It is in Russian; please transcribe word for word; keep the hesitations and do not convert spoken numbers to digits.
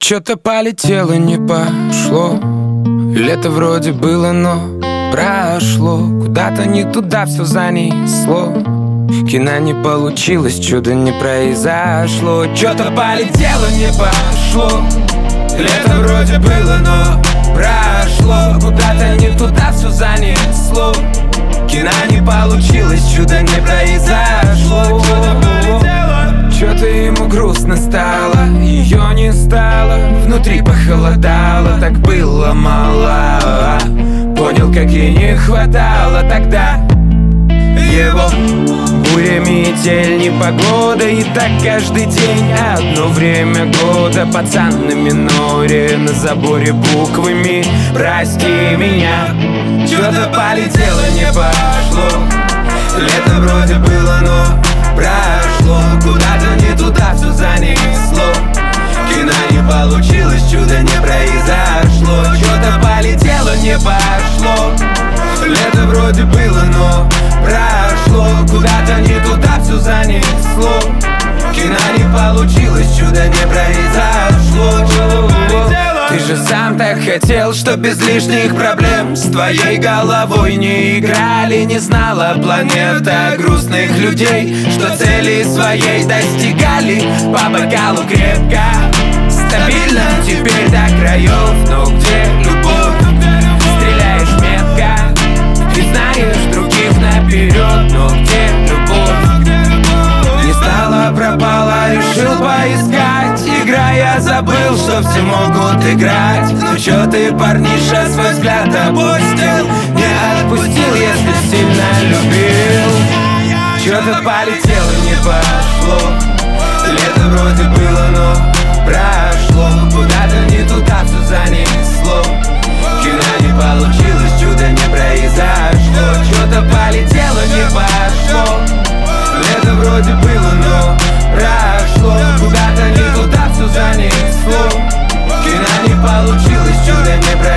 Чё-то полетело, не пошло. Лето вроде было, но прошло. Куда-то не туда все занесло. Кино не получилось, чудо не произошло. Чё-то полетело, не пошло. Лето вроде было, но прошло. Куда-то не туда все занесло. Кино не получилось, чудо не произошло. Чё-то ему грустно стало, ее не стало. Внутри похолодало, так было мало. Понял, как ей не хватало тогда его. Буря, метель, непогода, и так каждый день. Одно время года, пацан на миноре, на заборе буквами «Прости меня». Чё-то полетело, не пошло. Лето вроде было, но прошло. Куда-то не туда все занесло. Кино не получилось, чудо не произошло. Чё-то полетело, не пошло. Лето вроде было, но прошло. Куда-то не туда все занесло. Кино не получилось, чудо не произошло. Ты же сам так хотел, что без лишних проблем с твоей головой не играли. Не знала планета грустных людей, что цели своей достигали по бокалу крепко. Стабильно теперь до краев, но где любовь? Стреляешь метко и знаешь других наперед, но где любовь? Не стала, пропала, решил поискать. Играя, забыл, что все могут играть. Ну чё ты, парниша, свой взгляд опустил? Не отпустил, если сильно любил. Чё-то полетело, не пошло. Лето вроде было, но прошло. Куда-то не туда все занесло. Кино не получилось, чудо не произошло. Чё-то полетело, не пошло. Лето вроде было, но прошло. Куда-то не туда все занесло. Кино не получилось, чудо не произошло.